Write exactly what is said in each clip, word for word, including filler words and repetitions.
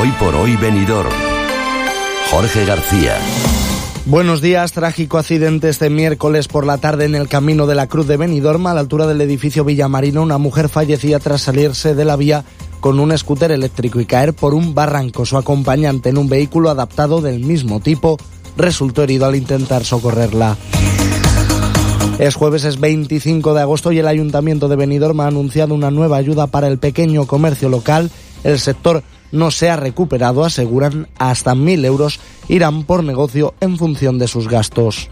Hoy por hoy Benidorm. Jorge García. Buenos días. Trágico accidente este miércoles por la tarde en el Camino de la Cruz de Benidorm, a la altura del edificio Villamarino. Una mujer fallecía tras salirse de la vía con un scooter eléctrico y caer por un barranco. Su acompañante, en un vehículo adaptado del mismo tipo, resultó herido al intentar socorrerla. Es jueves, es veinticinco de agosto y el Ayuntamiento de Benidorm ha anunciado una nueva ayuda para el pequeño comercio local. El sector no se ha recuperado, aseguran, hasta mil euros irán por negocio en función de sus gastos.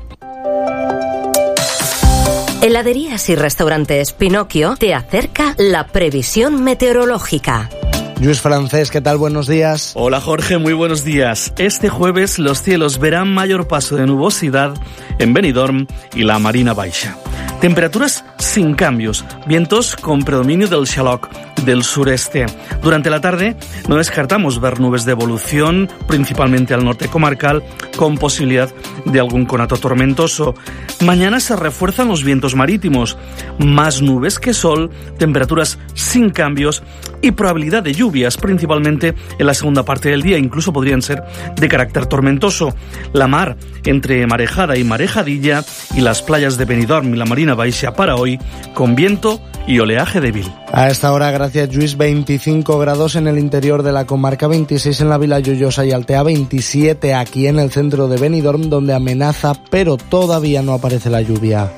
Heladerías y restaurantes Pinocchio te acerca la previsión meteorológica. Luis Francés, ¿qué tal? Buenos días. Hola Jorge, muy buenos días. Este jueves los cielos verán mayor paso de nubosidad en Benidorm y la Marina Baixa. Temperaturas sin cambios, vientos con predominio del xaloc del sureste. Durante la tarde no descartamos ver nubes de evolución, principalmente al norte comarcal, con posibilidad de algún conato tormentoso. Mañana se refuerzan los vientos marítimos, más nubes que sol, temperaturas sin cambios y probabilidad de lluvias, principalmente en la segunda parte del día, incluso podrían ser de carácter tormentoso. La mar entre marejada y marejadilla y las playas de Benidorm y la Marina Baixa para hoy, con viento y oleaje débil. A esta hora, gracias Luis, veinticinco grados en el interior de la comarca, veintiséis en la Vila Lloyosa y Altea, veintisiete aquí en el centro de Benidorm, donde amenaza, pero todavía no aparece la lluvia.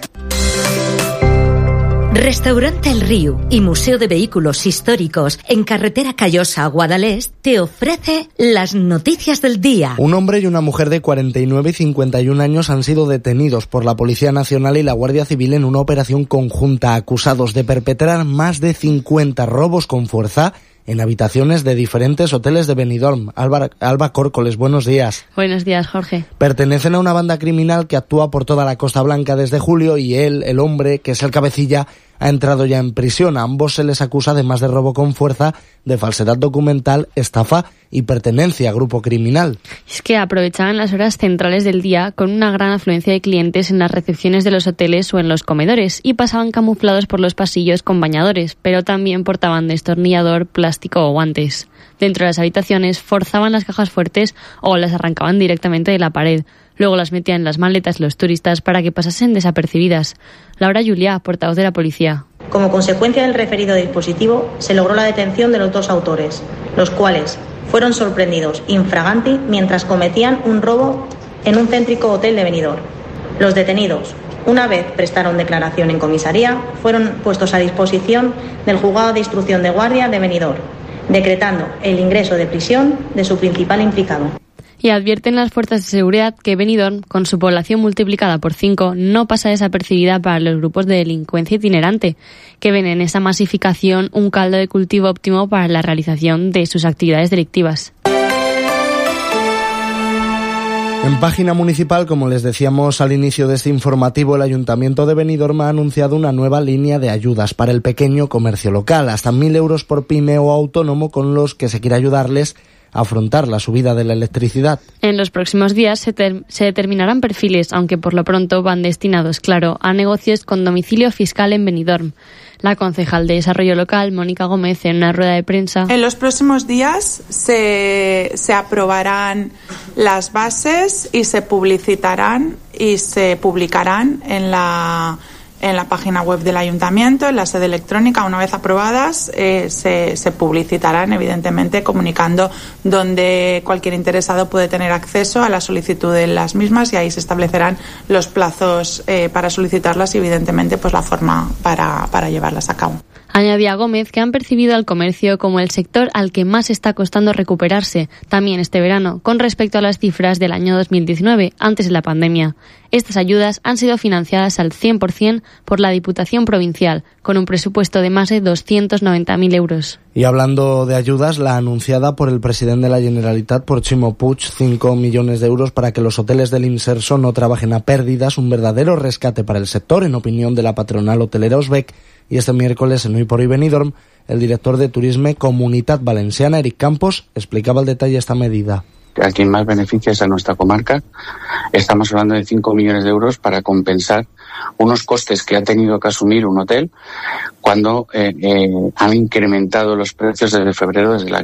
Restaurante El Río y Museo de Vehículos Históricos en Carretera Callosa a Guadalest te ofrece las noticias del día. Un hombre y una mujer de cuarenta y nueve y cincuenta y un años han sido detenidos por la Policía Nacional y la Guardia Civil en una operación conjunta, acusados de perpetrar más de cincuenta robos con fuerza en habitaciones de diferentes hoteles de Benidorm. Alba, Alba Córcoles, buenos días. Buenos días, Jorge. Pertenecen a una banda criminal que actúa por toda la Costa Blanca desde julio y él, el hombre, que es el cabecilla, ha entrado ya en prisión. A ambos se les acusa además de robo con fuerza, de falsedad documental, estafa y pertenencia a grupo criminal. Es que aprovechaban las horas centrales del día con una gran afluencia de clientes en las recepciones de los hoteles o en los comedores y pasaban camuflados por los pasillos con bañadores, pero también portaban destornillador, plástico o guantes. Dentro de las habitaciones forzaban las cajas fuertes o las arrancaban directamente de la pared. Luego las metían en las maletas los turistas para que pasasen desapercibidas. Laura Juliá, portavoz de la policía. Como consecuencia del referido dispositivo, se logró la detención de los dos autores, los cuales fueron sorprendidos infraganti mientras cometían un robo en un céntrico hotel de Benidorm. Los detenidos, una vez prestaron declaración en comisaría, fueron puestos a disposición del Juzgado de Instrucción de Guardia de Benidorm, decretando el ingreso de prisión de su principal implicado. Y advierten las fuerzas de seguridad que Benidorm, con su población multiplicada por cinco, no pasa desapercibida para los grupos de delincuencia itinerante, que ven en esa masificación un caldo de cultivo óptimo para la realización de sus actividades delictivas. En página municipal, como les decíamos al inicio de este informativo, el Ayuntamiento de Benidorm ha anunciado una nueva línea de ayudas para el pequeño comercio local, hasta mil euros por pyme o autónomo, con los que se quiere ayudarles afrontar la subida de la electricidad. En los próximos días se, ter- se determinarán perfiles, aunque por lo pronto van destinados, claro, a negocios con domicilio fiscal en Benidorm. La concejal de Desarrollo Local, Mónica Gómez, en una rueda de prensa. En los próximos días se, se aprobarán las bases y se publicitarán y se publicarán en la en la página web del Ayuntamiento, en la sede electrónica. Una vez aprobadas, eh, se, se publicitarán, evidentemente, comunicando donde cualquier interesado puede tener acceso a la solicitud de las mismas, y ahí se establecerán los plazos eh, para solicitarlas y, evidentemente, pues la forma para, para llevarlas a cabo. Añadía Gómez que han percibido al comercio como el sector al que más está costando recuperarse, también este verano, con respecto a las cifras del año dos mil diecinueve, antes de la pandemia. Estas ayudas han sido financiadas al cien por ciento por la Diputación Provincial, con un presupuesto de más de doscientos noventa mil euros. Y hablando de ayudas, la anunciada por el presidente de la Generalitat, por Ximo Puig, cinco millones de euros para que los hoteles del Inserso no trabajen a pérdidas, un verdadero rescate para el sector, en opinión de la patronal hotelera Osbec. Y este miércoles en Hoy por Hoy Benidorm, el director de Turisme Comunitat Valenciana, Eric Campos, explicaba el detalle de esta medida. A quien más beneficia es a nuestra comarca. Estamos hablando de cinco millones de euros para compensar unos costes que ha tenido que asumir un hotel cuando eh, eh, han incrementado los precios desde febrero desde la